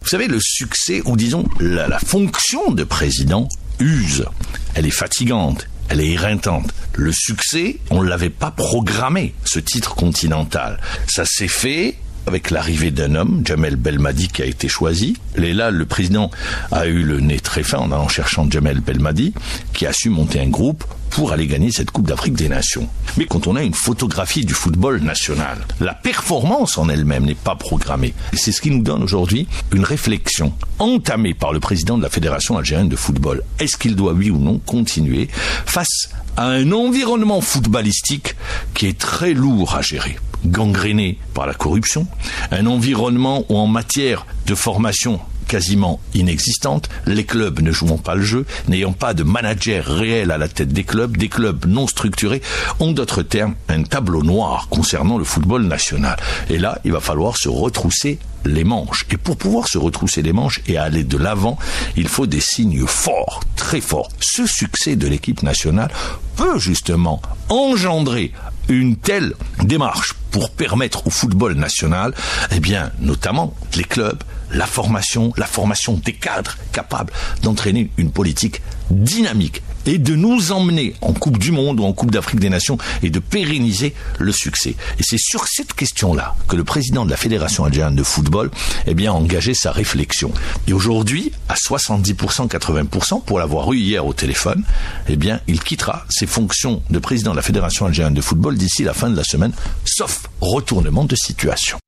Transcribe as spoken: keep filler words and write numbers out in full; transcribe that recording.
Vous savez, le succès, ou disons la, la fonction de président, use. Elle est fatigante, elle est éreintante. Le succès, on ne l'avait pas programmé, ce titre continental. Ça s'est fait avec l'arrivée d'un homme, Jamel Belmadi, qui a été choisi. Et là, le président a eu le nez très fin en allant cherchant Jamel Belmadi, qui a su monter un groupe pour aller gagner cette Coupe d'Afrique des Nations. Mais quand on a une photographie du football national, la performance en elle-même n'est pas programmée. Et c'est ce qui nous donne aujourd'hui une réflexion entamée par le président de la Fédération algérienne de football. Est-ce qu'il doit, oui ou non, continuer face à un environnement footballistique qui est très lourd à gérer, gangréné par la corruption, un environnement où en matière de formation quasiment inexistante, les clubs ne jouant pas le jeu, n'ayant pas de manager réel à la tête des clubs, des clubs non structurés, en d'autres termes, un tableau noir concernant le football national. Et là, il va falloir se retrousser les manches. Et pour pouvoir se retrousser les manches et aller de l'avant, il faut des signes forts, très forts. Ce succès de l'équipe nationale peut justement engendrer une telle démarche pour permettre au football national, eh bien, notamment les clubs, la formation, la formation des cadres capables d'entraîner une politique dynamique et de nous emmener en Coupe du Monde ou en Coupe d'Afrique des Nations et de pérenniser le succès. Et c'est sur cette question-là que le président de la Fédération algérienne de football eh bien, a engagé sa réflexion. Et aujourd'hui, à soixante-dix pour cent, quatre-vingts pour cent, pour l'avoir eu hier au téléphone, eh bien, il quittera ses fonctions de président de la Fédération algérienne de football d'ici la fin de la semaine, sauf retournement de situation.